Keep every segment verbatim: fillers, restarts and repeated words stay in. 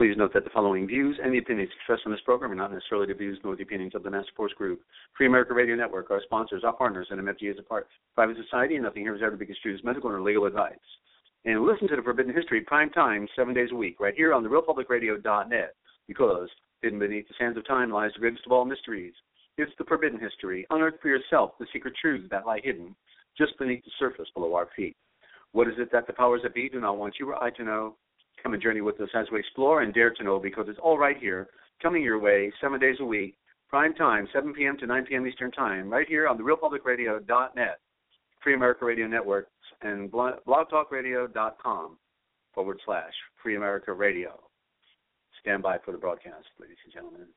Please note that the following views and the opinions expressed on this program are not necessarily the views nor the opinions of the Master Force Group, Free America Radio Network, our sponsors, our partners, and M F G is a part private society, and nothing here is ever to be construed as medical or legal advice. And listen to the Forbidden History prime time, seven days a week, right here on the real public radio dot net, because hidden beneath the sands of time lies the greatest of all mysteries. It's the Forbidden History. Unearth for yourself the secret truths that lie hidden just beneath the surface below our feet. What is it that the powers that be do not want you or I to know? Come and journey with us as we explore and dare to know, because it's all right here, coming your way seven days a week, prime time, seven p.m. to nine p.m. Eastern Time, right here on the real public radio dot net, Free America Radio Network, and blogtalkradio.com forward slash Free America Radio. Stand by for the broadcast, ladies and gentlemen.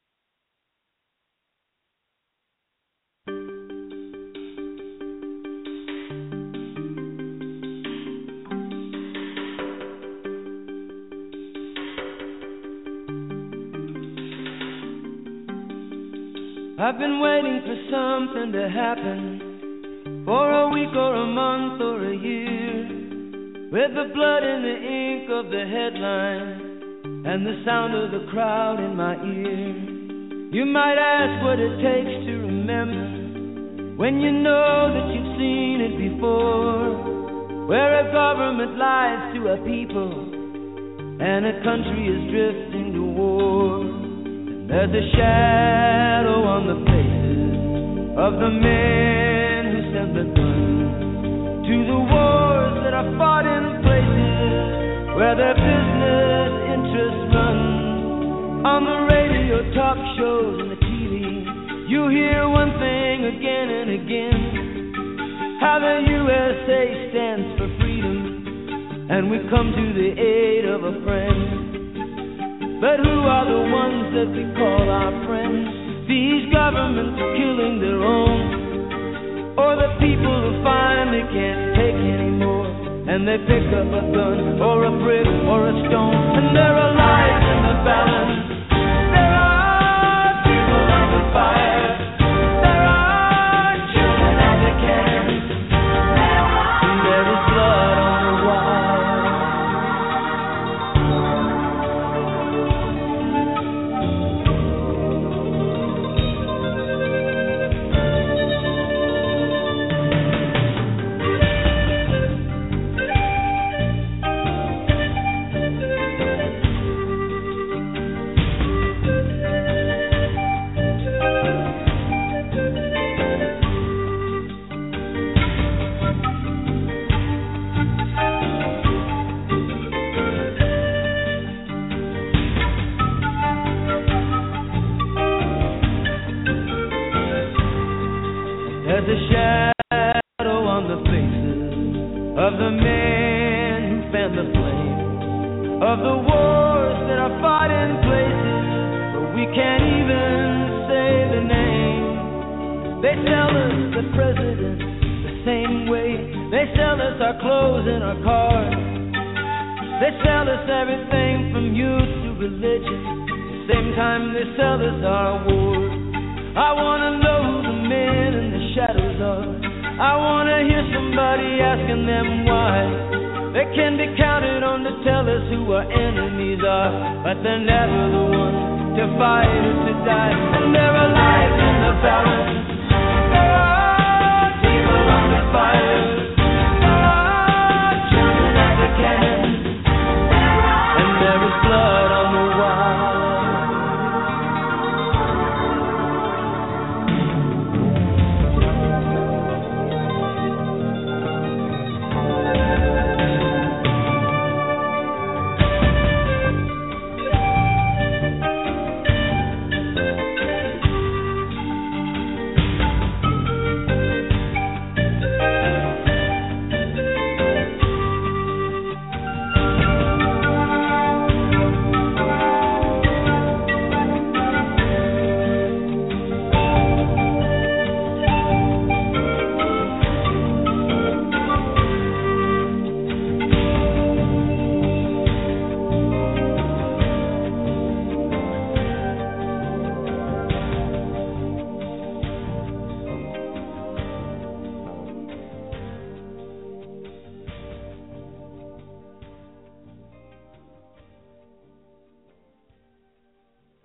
I've been waiting for something to happen, for a week or a month or a year, with the blood and the ink of the headline and the sound of the crowd in my ear. You might ask what it takes to remember, when you know that you've seen it before, where a government lies to a people and a country is drifting to war. There's a shadow on the faces of the men who sent the guns to the wars that are fought in places where their business interests run. On the radio, talk shows, and the T V, you hear one thing again and again, how the U S A stands for freedom, and we come to the aid of a friend. But who are the ones that we call our friends? These governments killing their own, or the people who finally can't take anymore, and they pick up a gun or a brick or a stone, and there are lives in the balance. There are people under fire. There are children at the camps. And there is blood on the wire. There's a shadow on the faces of the men who fan the flame of the wars that are fought in places where we can't even say the name. They sell us the president the same way they sell us our clothes and our cars. They sell us everything from youth to religion, the same time they sell us our wars. I wanna know who the men in the shadows are. I wanna hear somebody asking them why. They can be counted on to tell us who our enemies are, but they're never the ones to fight or to die. And there are lives in the balance. There are people under fire. There are children at the cannon. And there is blood on the wire.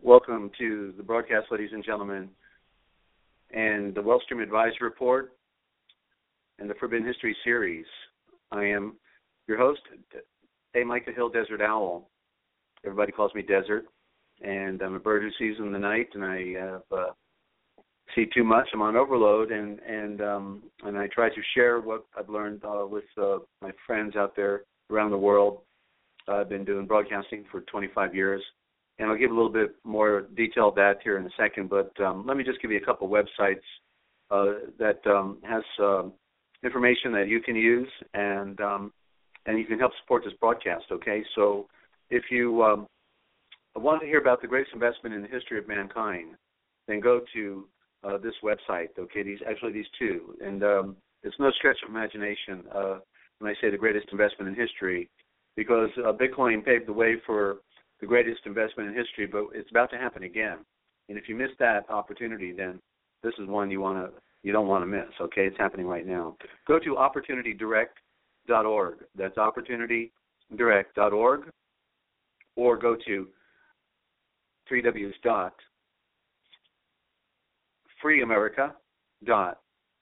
Welcome to the broadcast, ladies and gentlemen, and the Wellstream Advisory Report and the Forbidden History Series. I am your host, A. Micah Hill, Desert Owl. Everybody calls me Desert, and I'm a bird who sees in the night, and I uh, uh, see too much. I'm on overload, and and um, and I try to share what I've learned uh, with uh, my friends out there around the world. Uh, I've been doing broadcasting for twenty-five years. And I'll give a little bit more detail of that here in a second, but um, let me just give you a couple of websites uh, that um, has uh, information that you can use, and um, and you can help support this broadcast, okay? So if you um, want to hear about the greatest investment in the history of mankind, then go to uh, this website, okay? These Actually, these two. And um, it's no stretch of imagination uh, when I say the greatest investment in history, because uh, Bitcoin paved the way for the greatest investment in history, but it's about to happen again. And if you miss that opportunity, then this is one you want to you don't want to miss. Okay, it's happening right now. Go to opportunity direct dot org. That's opportunity direct dot org, or go to three W's dot free america dot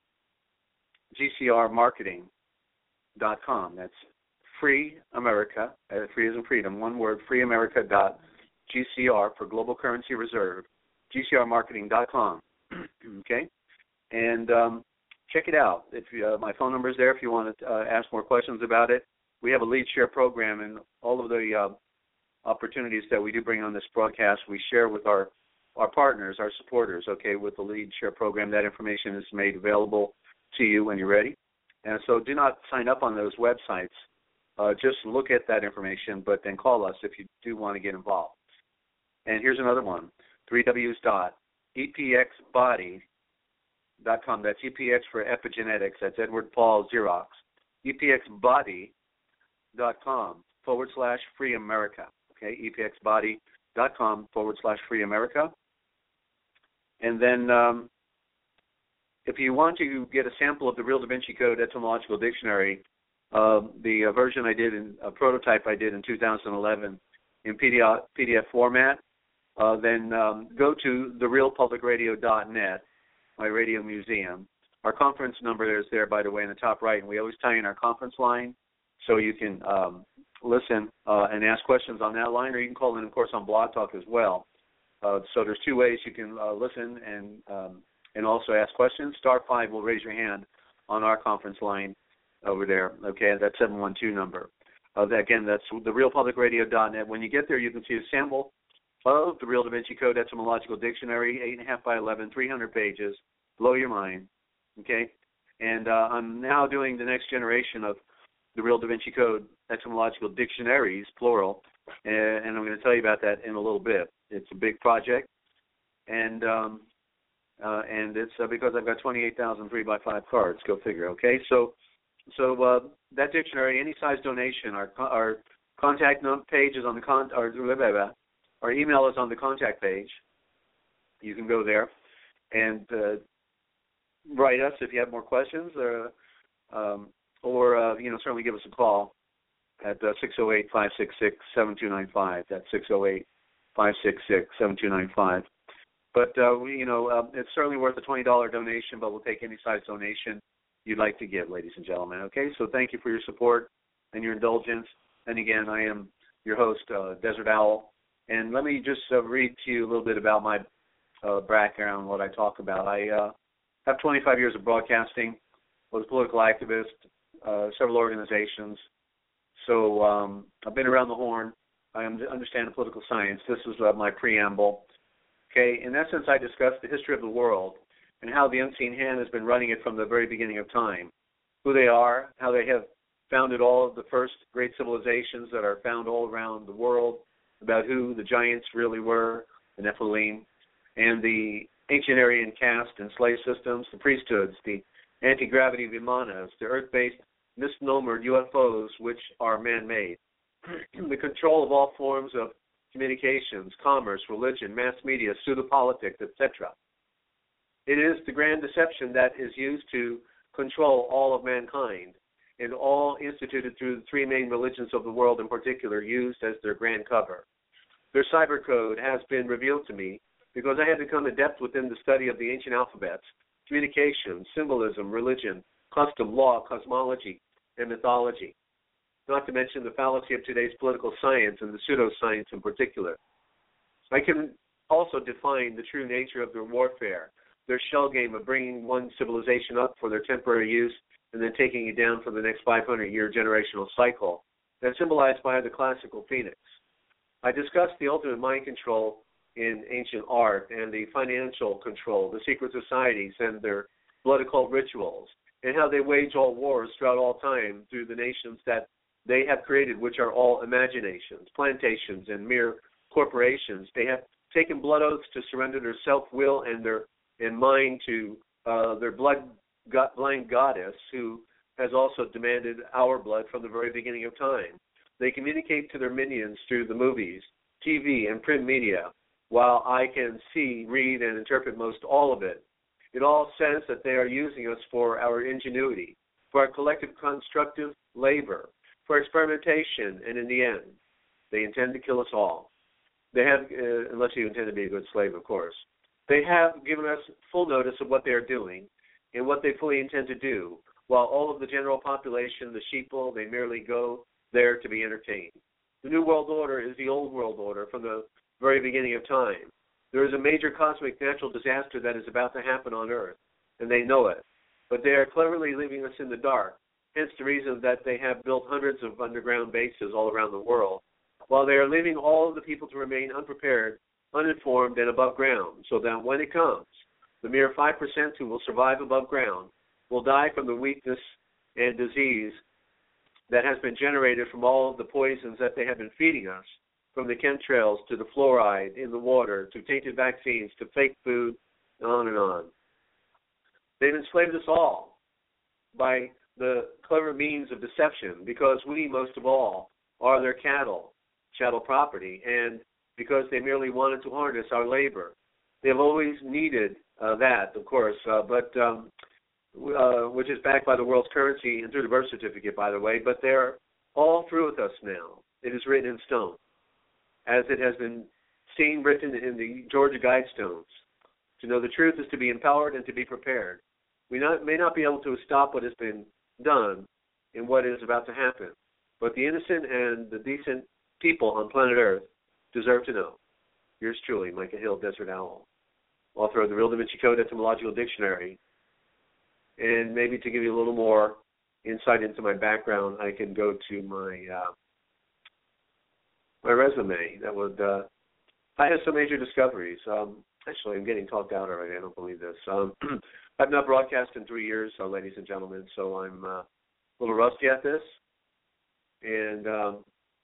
g c r marketing dot com. That's Free America, uh, free as in freedom, one word, free america dot g c r for Global Currency Reserve, g c r marketing dot com. Okay? And um, check it out. If you, uh, my phone number is there if you want to uh, ask more questions about it. We have a lead share program, and all of the uh, opportunities that we do bring on this broadcast, we share with our, our partners, our supporters, okay, with the lead share program. That information is made available to you when you're ready. And so do not sign up on those websites. Uh, just look at that information, but then call us if you do want to get involved. And here's another one, three W's dot e p x body dot com. That's E P X for epigenetics. That's Edward Paul Xerox. e p x body dot com forward slash free America. Okay, e p x body dot com forward slash free America. And then um, if you want to get a sample of the Real Da Vinci Code Etymological Dictionary, Uh, the uh, version I did, in a prototype I did in two thousand eleven in P D F, P D F format, uh, then um, go to the real public radio dot net, my radio museum. Our conference number is there, by the way, in the top right, and we always tie in our conference line so you can um, listen uh, and ask questions on that line, or you can call in, of course, on Blog Talk as well. Uh, so there's two ways you can uh, listen and um, and also ask questions. Star five will raise your hand on our conference line over there, okay, that seven one two number. Uh, that, again, that's the real public radio dot net. When you get there, you can see a sample of the Real Da Vinci Code Etymological Dictionary, eight and a half by eleven, three hundred pages, blow your mind, okay? And uh, I'm now doing the next generation of the Real Da Vinci Code Etymological Dictionaries, plural, and, and I'm going to tell you about that in a little bit. It's a big project, and um, uh, and it's uh, because I've got twenty-eight thousand three by five cards, go figure, okay? So So uh, that dictionary, any size donation, our our contact page is on the con our, our email is on the contact page. You can go there and uh, write us if you have more questions, or um, or uh, you know certainly give us a call at uh, six oh eight, five six six, seven two nine five. That's six oh eight, five six six, seven two nine five. But uh, we, you know uh, it's certainly worth a twenty dollar donation, but we'll take any size donation you'd like to give, ladies and gentlemen. Okay, so thank you for your support and your indulgence. And again, I am your host, uh, Desert Owl. And let me just uh, read to you a little bit about my uh, background, what I talk about. I uh, have twenty-five years of broadcasting, was a political activist, uh, several organizations. So um, I've been around the horn. I understand political science. This is uh, my preamble. Okay, in essence, I discuss the history of the world and how the unseen hand has been running it from the very beginning of time, who they are, how they have founded all of the first great civilizations that are found all around the world, about who the giants really were, the Nephilim, and the ancient Aryan caste and slave systems, the priesthoods, the anti-gravity vimanas, the earth-based misnomered U F Os, which are man-made, the control of all forms of communications, commerce, religion, mass media, pseudopolitics, et cetera. It is the grand deception that is used to control all of mankind, and all instituted through the three main religions of the world in particular, used as their grand cover. Their cyber code has been revealed to me because I have become adept within the study of the ancient alphabets, communication, symbolism, religion, custom, law, cosmology, and mythology, not to mention the fallacy of today's political science and the pseudoscience in particular. I can also define the true nature of their warfare, their shell game of bringing one civilization up for their temporary use and then taking it down for the next five hundred year generational cycle, that's symbolized by the classical phoenix. I discussed the ultimate mind control in ancient art and the financial control, the secret societies and their blood occult rituals, and how they wage all wars throughout all time through the nations that they have created, which are all imaginations, plantations, and mere corporations. They have taken blood oaths to surrender their self-will and their and mind to uh, their blood God, blind goddess, who has also demanded our blood from the very beginning of time. They communicate to their minions through the movies, T V, and print media, while I can see, read, and interpret most all of it. It all says that they are using us for our ingenuity, for our collective constructive labor, for experimentation, and in the end, they intend to kill us all. They have, uh, unless you intend to be a good slave, of course. They have given us full notice of what they are doing and what they fully intend to do, while all of the general population, the sheeple, they merely go there to be entertained. The New World Order is the old world order from the very beginning of time. There is a major cosmic natural disaster that is about to happen on Earth, and they know it. But they are cleverly leaving us in the dark, hence the reason that they have built hundreds of underground bases all around the world, while they are leaving all of the people to remain unprepared, uninformed, and above ground, so that when it comes, the mere five percent who will survive above ground will die from the weakness and disease that has been generated from all of the poisons that they have been feeding us, from the chemtrails to the fluoride in the water, to tainted vaccines, to fake food, and on and on. They've enslaved us all by the clever means of deception, because we, most of all, are their cattle, chattel property, and because they merely wanted to harness our labor. They've always needed uh, that, of course, uh, but um, uh, which is backed by the world's currency and through the birth certificate, by the way, but they're all through with us now. It is written in stone, as it has been seen written in the Georgia Guidestones. To know the truth is to be empowered and to be prepared. We not, may not be able to stop what has been done and what is about to happen, but the innocent and the decent people on planet Earth deserve to know. Yours truly, Micah Hill, Desert Owl, author of the Real Da Vinci Code Etymological Dictionary. And maybe to give you a little more insight into my background, I can go to my uh, my resume. That would uh, I have some major discoveries. Um, actually, I'm getting talked out already. I don't believe this. Um, I've not broadcast in three years, uh, ladies and gentlemen, so I'm uh, a little rusty at this. And um,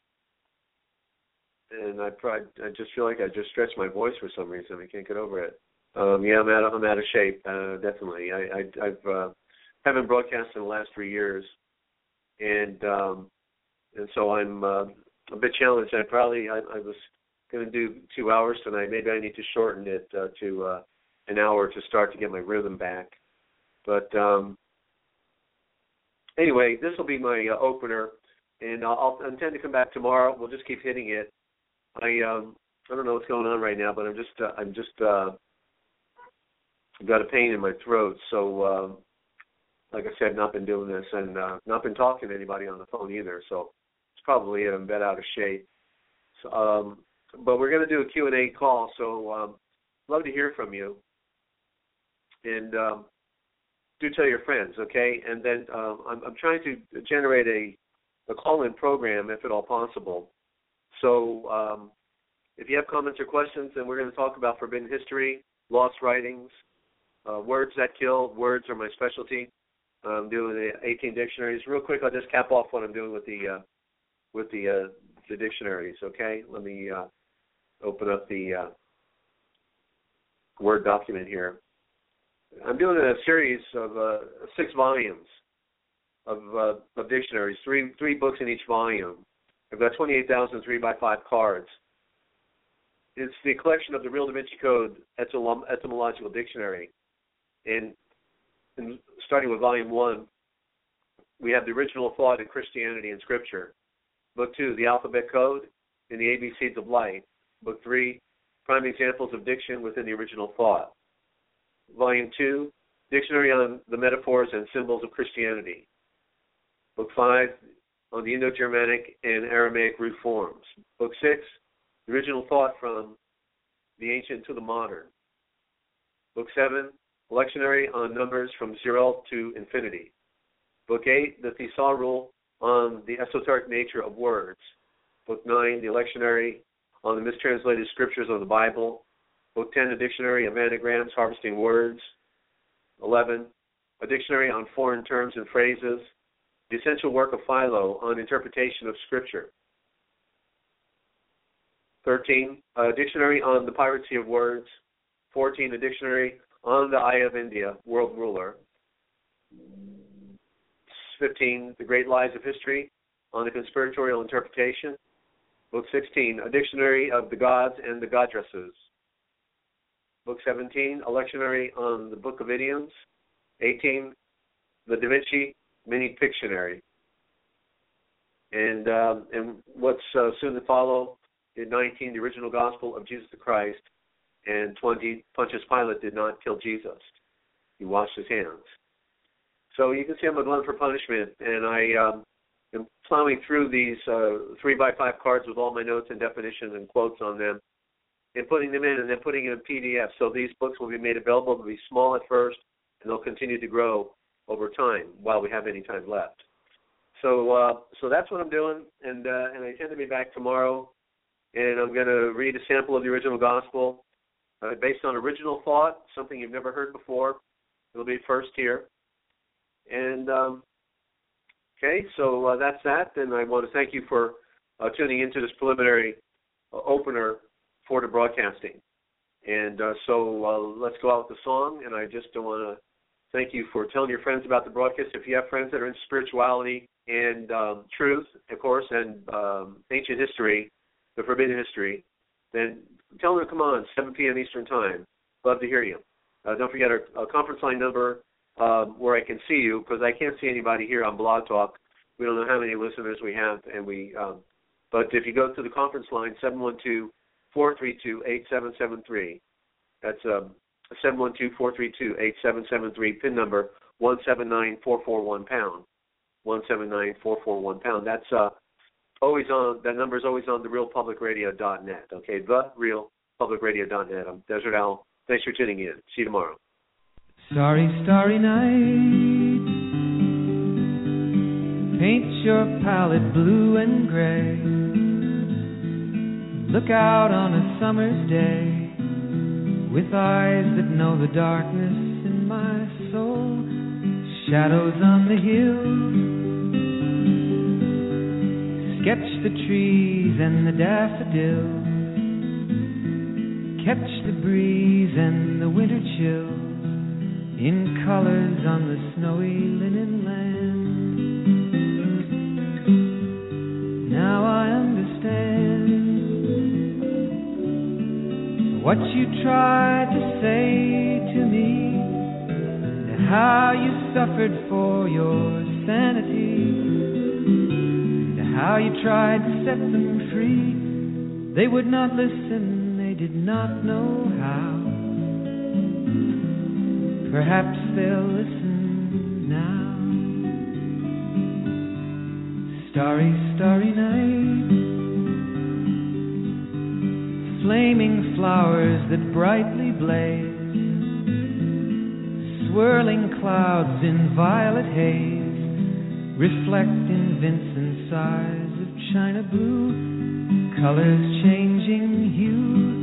and I, probably, I just feel like I just stretched my voice for some reason. I can't get over it. Um, yeah, I'm out of, I'm out of shape, uh, definitely. I, I I've, uh, haven't broadcast in the last three years, and um, and so I'm uh, a bit challenged. I probably I, I was going to do two hours tonight. Maybe I need to shorten it uh, to uh, an hour to start to get my rhythm back. But um, anyway, this will be my uh, opener, and I'll, I'll intend to come back tomorrow. We'll just keep hitting it. I um, I don't know what's going on right now, but I'm just uh, I'm just. Uh, I've got a pain in my throat, so um, like I said, not been doing this and uh, not been talking to anybody on the phone either, so it's probably I'm a bit out of shape. So, um, but we're going to do a Q and A call, so um, love to hear from you. And um, do tell your friends, okay? And then um, I'm, I'm trying to generate a, a call-in program, if at all possible. So um, if you have comments or questions, then we're going to talk about forbidden history, lost writings, Uh, words that kill. Words are my specialty. I'm doing the eighteen dictionaries. Real quick, I'll just cap off what I'm doing with the uh, with the uh, the dictionaries. Okay, let me uh, open up the uh, Word document here. I'm doing a series of uh, six volumes of, uh, of dictionaries, three three books in each volume. I've got twenty-eight thousand three by five cards. It's the collection of the Real Da Vinci Code etym- Etymological Dictionary. And, and starting with Volume one, we have the original thought in Christianity and Scripture. Book two, the Alphabet Code and the A B Cs of Light. Book three, Prime Examples of Diction Within the Original Thought. Volume two, Dictionary on the Metaphors and Symbols of Christianity. Book five, on the Indo-Germanic and Aramaic root forms. Book six, The Original Thought from the Ancient to the Modern. Book seven, Lectionary on Numbers from Zero to Infinity. Book eight, The Thesaurus on the Esoteric Nature of Words. Book nine, The Lectionary on the Mistranslated Scriptures of the Bible. Book ten, A Dictionary of Anagrams, Harvesting Words. eleven, A Dictionary on Foreign Terms and Phrases. The Essential Work of Philo on Interpretation of Scripture. thirteen, A Dictionary on the Piracy of Words. fourteen, A Dictionary on the Eye of India, World Ruler. fifteen, The Great Lies of History on the Conspiratorial Interpretation. Book sixteen, A Dictionary of the Gods and the Goddesses. Book seventeen, A Lectionary on the Book of Idioms. eighteen, The Da Vinci Mini Pictionary. And um, and what's uh, soon to follow, in nineteen, The Original Gospel of Jesus the Christ. And twenty, Pontius Pilate did not kill Jesus. He washed his hands. So you can see I'm a glutton for punishment, and I um, am plowing through these uh, three by five cards with all my notes and definitions and quotes on them, and putting them in and then putting them in P D F. So these books will be made available. They'll be small at first, and they'll continue to grow over time while we have any time left. So uh, so that's what I'm doing, and uh, and I intend to be back tomorrow, and I'm going to read a sample of the original gospel uh, based on original thought, something you've never heard before. It'll be first here. And, um, okay, so uh, that's that, and I want to thank you for uh, tuning into this preliminary uh, opener for the broadcasting. And uh, so uh, let's go out with the song, and I just want to thank you for telling your friends about the broadcast. If you have friends that are in spirituality and um, truth, of course, and um, ancient history, the forbidden history, then tell them to come on, seven p.m. Eastern Time. Love to hear you. Uh, don't forget our, our conference line number um, where I can see you, because I can't see anybody here on Blog Talk. We don't know how many listeners we have, and we. Um, but if you go to the conference line, seven one two, four three two, eight seven seven three. That's um, seven one two, four three two, eight seven seven three, PIN number one seven nine four four one pound. one seven nine four four one pound. That's uh, always on, that number is always on the real public radio dot net, okay? the real public radio dot net. I'm Desert Owl. Thanks for tuning in. See you tomorrow. Starry, starry night, paint your palette blue and gray. Look out on a summer's day with eyes that know the darkness in my soul. Shadows on the hills, sketch the trees and the daffodils, catch the breeze and the winter chills in colors on the snowy linen land. Now I understand what you tried to say to me, and how you suffered for your sanity, and how you tried to set them free. They would not listen, they did not know how. Perhaps they'll listen now. Starry, starry night, flaming flowers that brightly blaze, swirling clouds in violet haze, reflect in Vincent's eyes of china blue, colors changing hue.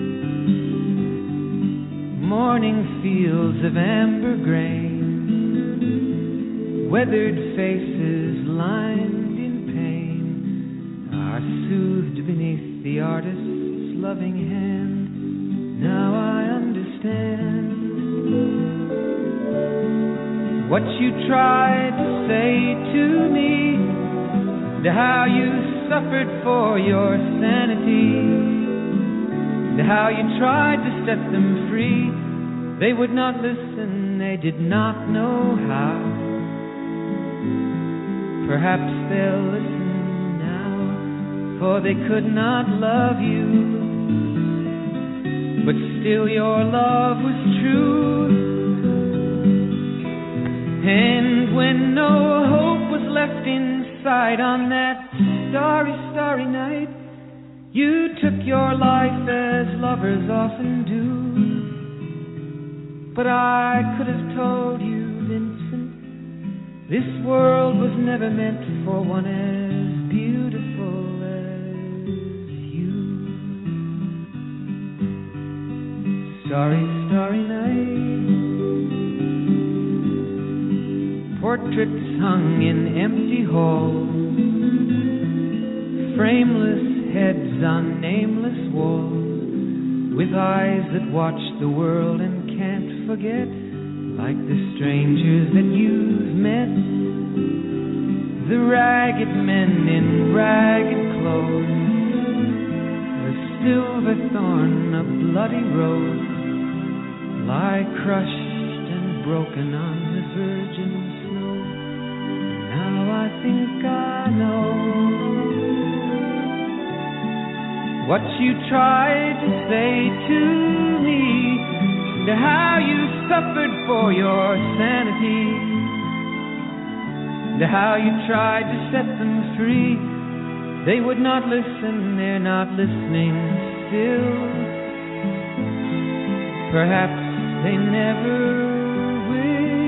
Morning fields of amber grain, weathered faces lined in pain, are soothed beneath the artist's loving hand. Now I understand what you tried to say to me, and how you suffered for your sanity, and how you tried to set them free. They would not listen, they did not know how. Perhaps they'll listen now, for they could not love you but still your love was true. And when no hope was left inside on that starry, starry night, you took your life as lovers often do. But I could have told you, Vincent, this world was never meant for one as beautiful as you. Starry, starry night, portraits hung in empty halls, frameless heads on nameless walls, with eyes that watch the world and can't forget, like the strangers that you've met, the ragged men in ragged clothes, the silver thorn, a bloody rose, lie crushed and broken on the virgin snow. Now I think I know what you tried to say to me, to how you suffered for your sanity, to how you tried to set them free. They would not listen, they're not listening still. Perhaps they never will.